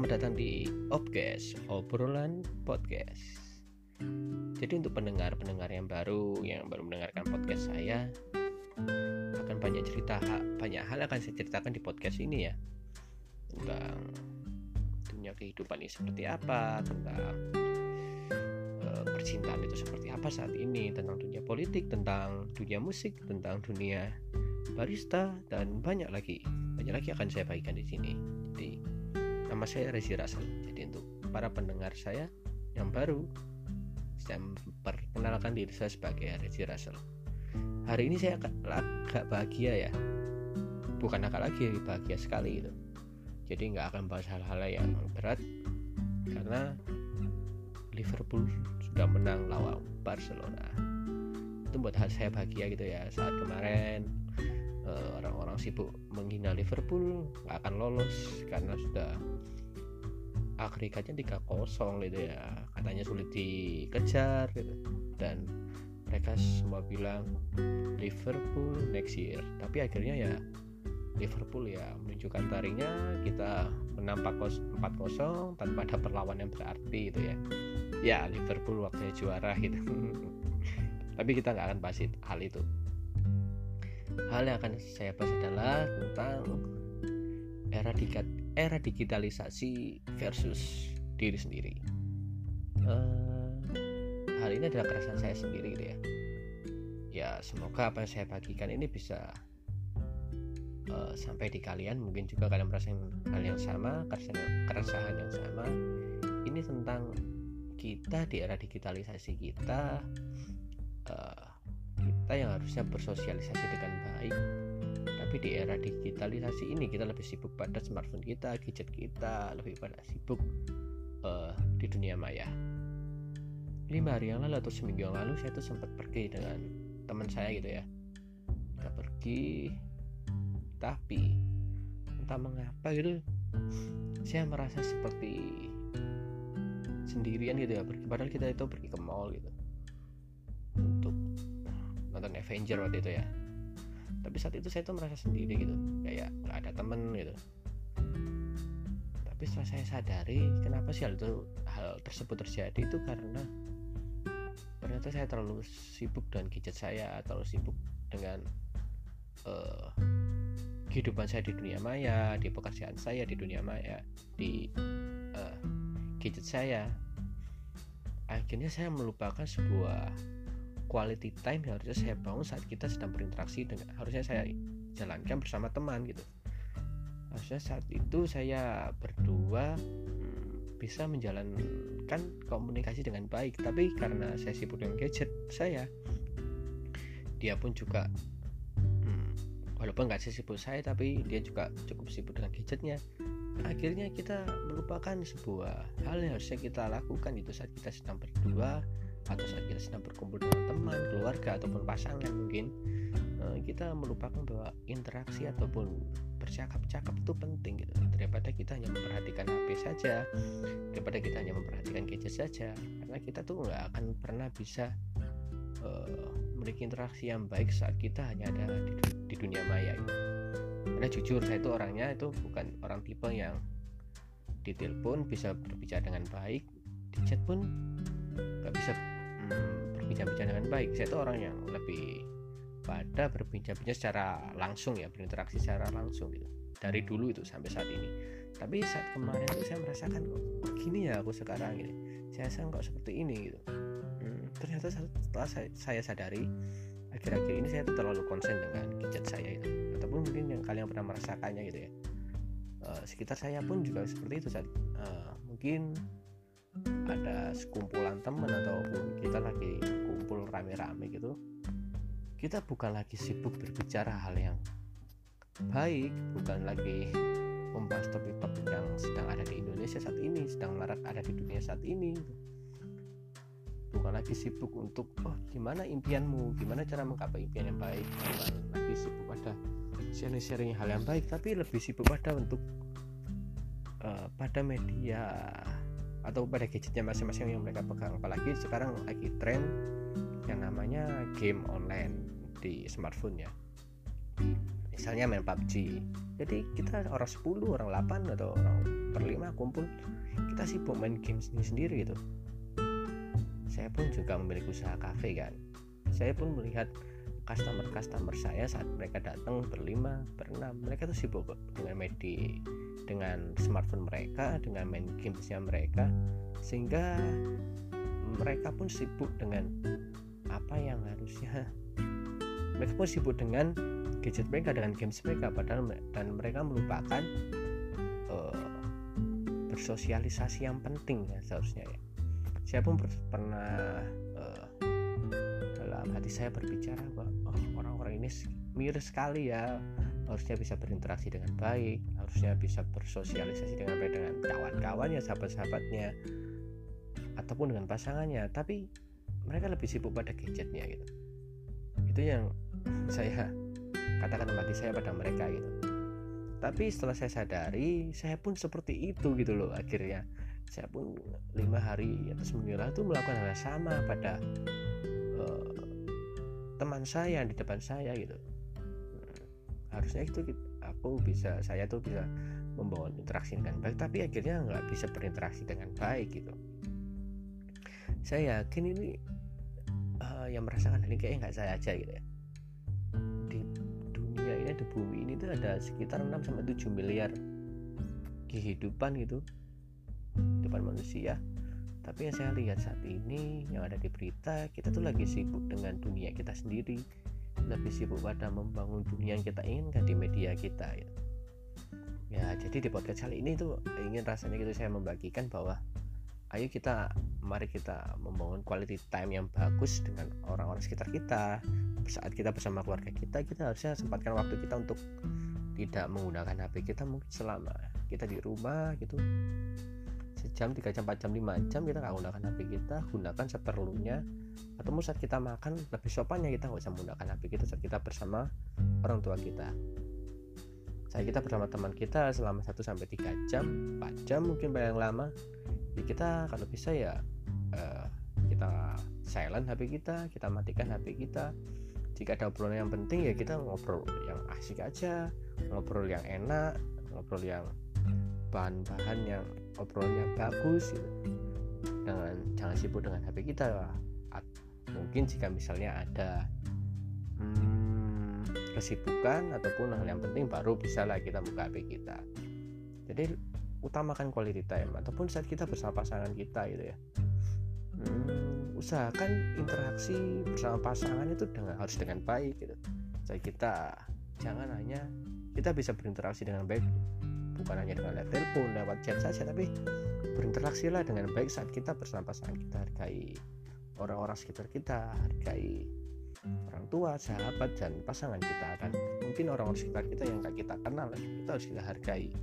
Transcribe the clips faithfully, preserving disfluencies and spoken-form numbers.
Selamat datang di Opcast, obrolan podcast. Jadi untuk pendengar-pendengar yang baru yang baru mendengarkan podcast saya, akan banyak cerita banyak hal akan saya ceritakan di podcast ini ya. Tentang dunia kehidupan ini seperti apa, tentang uh, percintaan itu seperti apa saat ini, tentang dunia politik, tentang dunia musik, tentang dunia barista, dan banyak lagi. Banyak lagi akan saya bagikan di sini. Jadi nama saya Rezi Russell. Jadi untuk para pendengar saya yang baru, saya memperkenalkan diri saya sebagai Rezi Russell. Hari ini saya agak bahagia ya. Bukan agak lagi, bahagia sekali gitu. Jadi nggak akan bahas hal-hal yang berat karena Liverpool sudah menang lawan Barcelona. Itu buat saya bahagia gitu ya. Saat kemarin orang-orang sibuk menghina Liverpool, nggak akan lolos karena sudah agregatnya tiga kosong gitu ya, katanya sulit dikejar gitu. Dan mereka semua bilang Liverpool next year, tapi akhirnya ya Liverpool ya menunjukkan taringnya, kita menang empat kosong tanpa ada perlawanan yang berarti gitu ya. Ya Liverpool waktunya juara gitu. Tapi kita nggak akan bahas hal itu. Hal yang akan saya bahas adalah tentang era dikat, era digitalisasi versus diri sendiri. Uh, hal ini adalah keresahan saya sendiri gitu ya. Ya semoga apa yang saya bagikan ini bisa uh, sampai di kalian. Mungkin juga kalian merasakan hal yang sama, keresahan, keresahan yang sama. Ini tentang kita di era digitalisasi kita. Uh, kita yang harusnya bersosialisasi dengan baik, tapi di era digitalisasi ini kita lebih sibuk pada smartphone kita, gadget kita, lebih pada sibuk uh, di dunia maya. Lima hari yang lalu atau seminggu yang lalu saya tuh sempat pergi dengan teman saya gitu ya. Kita pergi, tapi entah mengapa gitu saya merasa seperti sendirian gitu ya. Padahal kita itu pergi ke mall gitu untuk nonton Avenger waktu itu ya, tapi saat itu saya tuh merasa sendiri gitu, kayak nggak ada temen gitu. Tapi setelah saya sadari kenapa sih hal itu hal tersebut terjadi, itu karena ternyata saya terlalu sibuk dengan gadget saya, terlalu sibuk dengan uh, kehidupan saya di dunia maya, di pekerjaan saya di dunia maya, di uh, gadget saya. Akhirnya saya melupakan sebuah quality time yang harusnya saya bangun saat kita sedang berinteraksi dengan, harusnya saya jalankan bersama teman gitu. Harusnya saat itu saya berdua hmm, bisa menjalankan komunikasi dengan baik, tapi karena saya sibuk dengan gadget saya, dia pun juga hmm, walaupun nggak sesibuk saya, tapi dia juga cukup sibuk dengan gadgetnya. Akhirnya kita melupakan sebuah hal yang harusnya kita lakukan itu saat kita sedang berdua, atau saat kita sedang berkumpul dengan teman, keluarga, ataupun pasangan. Mungkin uh, kita melupakan bahwa interaksi ataupun bercakap-cakap itu penting gitu, daripada kita hanya memperhatikan H P saja, daripada kita hanya memperhatikan gadget saja. Karena kita tuh nggak akan pernah bisa uh, memiliki interaksi yang baik saat kita hanya ada di, di dunia maya gitu. Karena jujur saya itu orangnya itu bukan orang tipe yang di telepon bisa berbicara dengan baik, di chat pun nggak bisa hmm, berbincang-bincang dengan baik. Saya itu orang yang lebih pada berbincang-bincang secara langsung ya, berinteraksi secara langsung gitu, dari dulu itu sampai saat ini. Tapi saat kemarin itu saya merasakan kok gini ya aku sekarang gitu, saya rasa kok seperti ini gitu. hmm, ternyata setelah saya, saya sadari akhir-akhir ini saya tuh terlalu konsen dengan gadget saya itu, ataupun mungkin yang kalian pernah merasakannya gitu ya. Uh, sekitar saya pun juga seperti itu saat uh, mungkin ada sekumpulan teman ataupun kita lagi kumpul rame-rame gitu, kita bukan lagi sibuk berbicara hal yang baik, bukan lagi membahas topik-topik yang sedang ada di Indonesia saat ini, sedang marak ada di dunia saat ini, bukan lagi sibuk untuk oh gimana impianmu, gimana cara menggapai impian yang baik, bukan lagi sibuk pada sharing-sharing hal yang baik, tapi lebih sibuk pada untuk uh, pada media atau pada gadgetnya masing-masing yang mereka pegang. Apalagi sekarang lagi tren yang namanya game online di smartphone ya. misalnya main P U B G. Jadi kita orang sepuluh, orang delapan atau orang berlima kumpul, kita sibuk main game sendiri gitu. Saya pun juga memiliki usaha kafe kan. Saya pun melihat customer-customer saya saat mereka datang berlima, berenam, mereka tuh sibuk dengan media, dengan smartphone mereka, dengan main gamesnya mereka, sehingga mereka pun sibuk dengan apa yang harusnya mereka pun sibuk dengan gadget mereka, dengan games mereka, padahal dan mereka melupakan uh, bersosialisasi yang penting ya seharusnya ya. Saya pun pernah uh, dalam hati saya berbicara bahwa oh, orang-orang ini miris sekali ya, harusnya bisa berinteraksi dengan baik, harusnya bisa bersosialisasi dengan baik dengan kawan-kawannya, sahabat-sahabatnya, ataupun dengan pasangannya, tapi mereka lebih sibuk pada gadgetnya gitu. Itu yang saya katakan empati saya pada mereka gitu. Tapi setelah saya sadari, saya pun seperti itu gitu loh. Akhirnya saya pun lima hari atau seminggu lalu itu melakukan hal yang sama pada uh, teman saya di depan saya gitu. Hmm, harusnya itu aku bisa, saya tuh bisa membangun interaksi dengan baik, tapi akhirnya nggak bisa berinteraksi dengan baik gitu. Saya yakin ini uh, yang merasakan ini kayaknya nggak saya aja gitu ya. Di dunia ini, di bumi ini tuh ada sekitar enam sampai tujuh miliar kehidupan gitu, kehidupan manusia. Tapi yang saya lihat saat ini yang ada di berita, kita tuh lagi sibuk dengan dunia kita sendiri, lebih sibuk pada membangun dunia yang kita inginkan di media kita gitu. Ya, jadi di podcast kali ini tuh ingin rasanya gitu saya membagikan bahwa ayo kita, mari kita membangun quality time yang bagus dengan orang-orang sekitar kita. Saat kita bersama keluarga kita, kita harusnya sempatkan waktu kita untuk tidak menggunakan H P kita mungkin selama kita di rumah gitu, sejam, tiga jam, empat jam, lima jam kita nggak gunakan H P kita, gunakan seperlunya. Atau saat kita makan, lebih sopannya kita nggak usah menggunakan H P kita saat kita bersama orang tua kita. Saat kita bersama teman kita selama satu sampai tiga jam, empat jam mungkin paling lama, ya kita kalau bisa ya uh, kita silent H P kita, kita matikan H P kita. Jika ada obrolan yang penting ya kita ngobrol yang asik aja, ngobrol yang enak, ngobrol yang bahan-bahan yang obrolannya bagus gitu. Dengan jangan sibuk dengan H P kita lah. Mungkin jika misalnya ada hmm, kesibukan ataupun hal yang penting baru bisa lah kita buka H P kita. Jadi utamakan quality time ataupun saat kita bersama pasangan kita gitu ya. Hmm, usahakan interaksi bersama pasangan itu dengan harus dengan baik gitu. Jadi kita jangan hanya kita bisa berinteraksi dengan baik bukan hanya dengan lewat telepon, lewat chat saja, tapi berinteraksilah dengan baik saat kita bersama pasangan kita. Hargai orang-orang sekitar kita, hargai orang tua, sahabat, dan pasangan kita. Dan mungkin orang-orang sekitar kita yang gak kita kenal, kita harus kita hargai.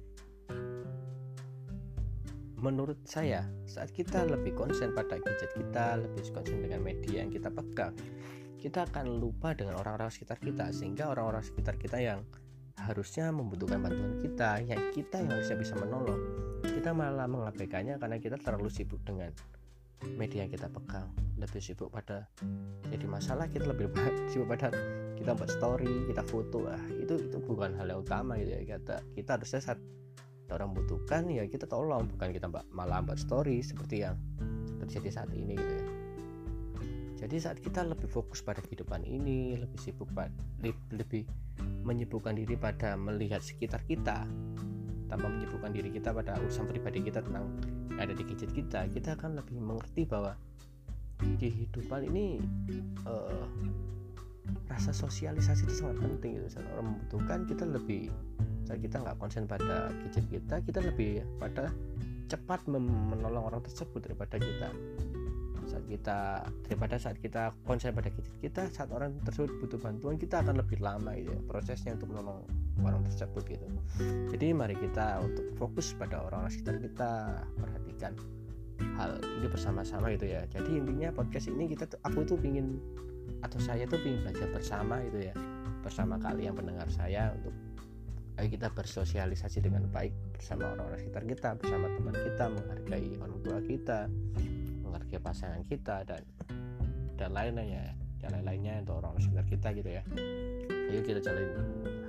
Menurut saya, saat kita lebih konsen pada gadget kita, lebih konsen dengan media yang kita pegang, kita akan lupa dengan orang-orang sekitar kita, sehingga orang-orang sekitar kita yang harusnya membutuhkan bantuan kita, yang kita yang harusnya bisa menolong, kita malah mengabaikannya karena kita terlalu sibuk dengan media yang kita pegang, lebih sibuk pada jadi masalah, kita lebih sibuk pada kita buat story, kita foto. Ah, itu itu bukan hal yang utama gitu ya. Kita kita harusnya saat orang butuhkan ya kita tolong, bukan kita malah buat story seperti yang terjadi saat ini gitu ya. Jadi saat kita lebih fokus pada kehidupan ini, lebih sibuk pada, lebih menyibukkan diri pada melihat sekitar kita tanpa menyibukkan diri kita pada urusan pribadi kita tentang yang ada di gadget kita, kita akan lebih mengerti bahwa kehidupan ini uh, rasa sosialisasi itu sangat penting gitu. Saat orang membutuhkan, kita lebih, saat kita nggak konsen pada gadget kita, kita lebih pada cepat menolong orang tersebut daripada kita saat kita daripada saat kita konsen pada gadget kita. Saat orang tersebut butuh bantuan, kita akan lebih lama gitu ya, prosesnya untuk menolong orang tersebut gitu. Jadi mari kita untuk fokus pada orang-orang sekitar kita, perhatikan hal ini bersama-sama gitu ya. Jadi intinya podcast ini kita tuh, aku tuh pingin atau saya tuh pingin belajar bersama gitu ya, bersama kalian pendengar saya, untuk ayo kita bersosialisasi dengan baik bersama orang-orang sekitar kita, bersama teman kita, menghargai orang tua kita, menghargai pasangan kita, dan dan lainnya dan lain-lainnya untuk orang-orang sekitar kita gitu ya. Ayo kita jalin hal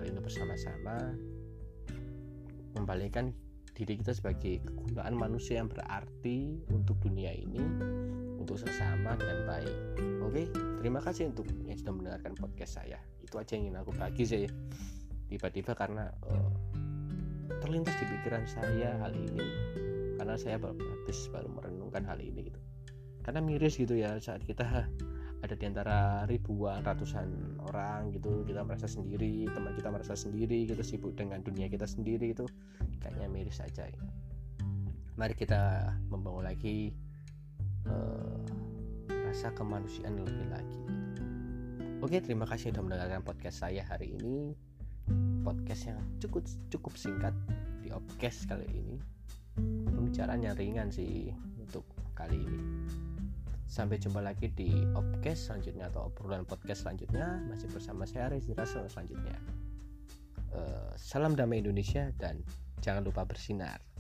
kali ini bersama-sama membalikan diri kita sebagai kegunaan manusia yang berarti untuk dunia ini, untuk sesama dan baik. Oke, terima kasih untuk yang sudah mendengarkan podcast saya. Itu aja yang ingin aku bagi sih. Tiba-tiba karena uh, terlintas di pikiran saya hal ini, karena saya baru habis baru merenungkan hal ini gitu. Karena miris gitu ya, saat kita ada di antara ribuan, ratusan orang gitu, kita merasa sendiri, teman kita merasa sendiri, kita sibuk dengan dunia kita sendiri, itu kayaknya miris saja ya. Mari kita membangun lagi uh, rasa kemanusiaan lebih lagi gitu. Oke, terima kasih sudah mendengarkan podcast saya hari ini. Podcast yang cukup cukup singkat di Opcast kali ini. Pembicaraan yang ringan sih untuk kali ini. Sampai jumpa lagi di Opcast selanjutnya atau obrolan podcast selanjutnya, masih bersama saya Rezi Rasul selanjutnya. Uh, salam damai Indonesia dan jangan lupa bersinar.